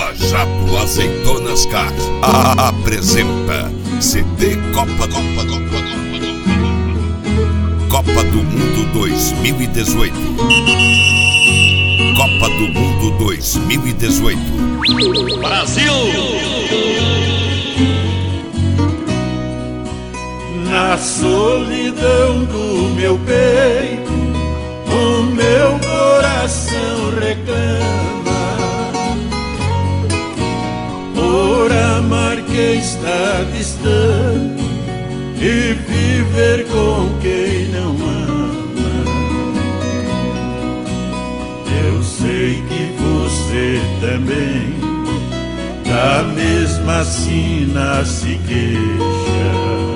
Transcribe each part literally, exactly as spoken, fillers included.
Lava Jato Azeitonas Car a apresenta C D Copa Copa Copa Copa Copa do Mundo dois mil e dezoito. Copa do Mundo dois mil e dezoito. Brasil! Na solidão do meu peito, o meu coração reclama por amar quem está distante e viver com quem não ama. Eu sei que você também da mesma sina se queixa,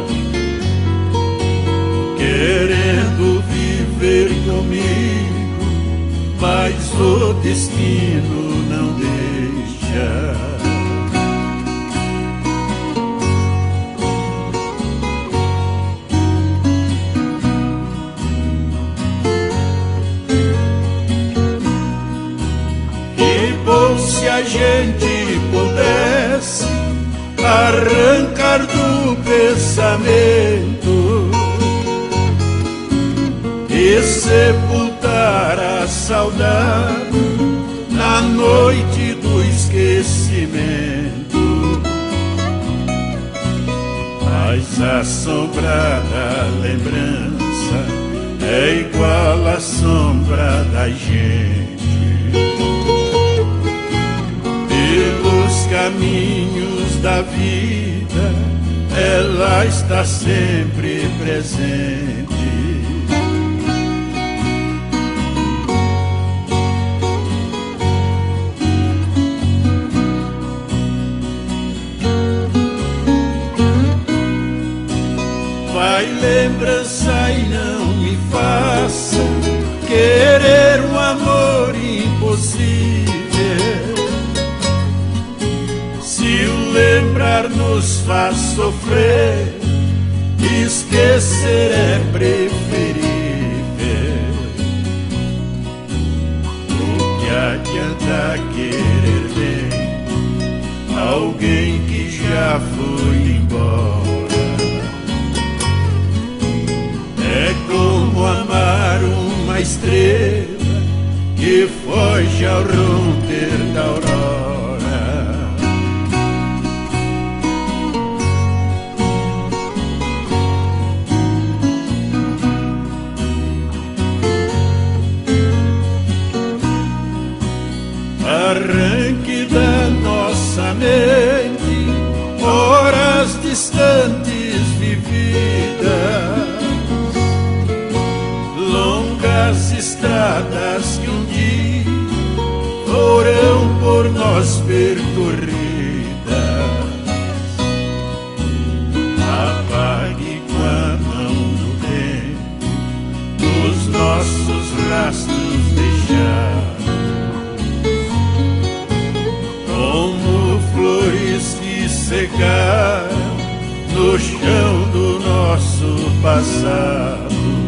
querendo viver comigo, mas o destino não deixa. Que bom se a gente pudesse arrancar do pensamento e sepultar a saudade na noite do esquecimento. Mas a assombrada lembrança é igual à sombra da gente. Pelos caminhos da vida ela está sempre presente. Vai lembrança e não me faça querer um amor impossível. Se o lembrar nos faz sofrer, esquecer é preferível. O que adianta querer bem alguém que já foi embora? É como amar uma estrela que foge ao romper da aurora. Arranque da nossa mente horas distantes vividas, longas estradas que um dia foram por nós percorridas. Apague com a mão do tempo os nossos rastros deixados, como flores que secaram no chão do nosso passado.